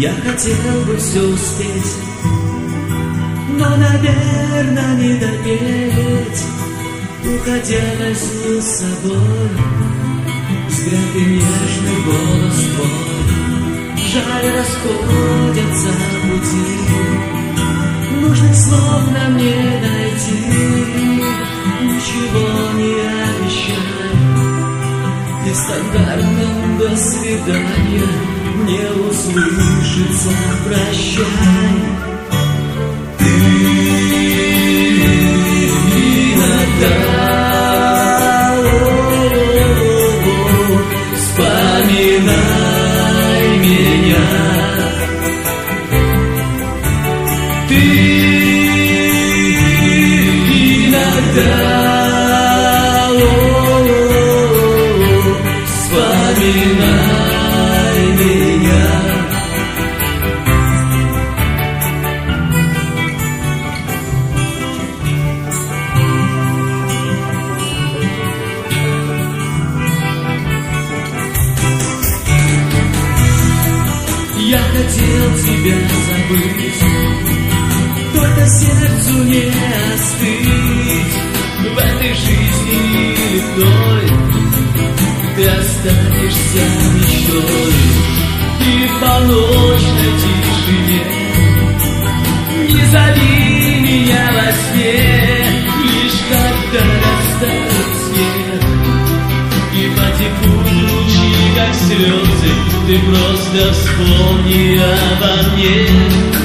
Я хотел бы все успеть, но, наверное, не допеть. Уходя, возьму с собой взгляд и нежный голос твой. Жаль, расходятся пути, нужных слов нам не найти. Ничего не обещай, нестандартным до свидания не услышится прощай. Ты иногда вспоминай меня. Ты иногда вспоминай меня. Я хотел тебя забыть, только сердцу не остыть. В этой жизни или в той ты останешься мечтой. И в полночной тишине не зови меня во сне, лишь когда растает снег и потекут лучи, как слезы. Ты просто вспомни обо мне.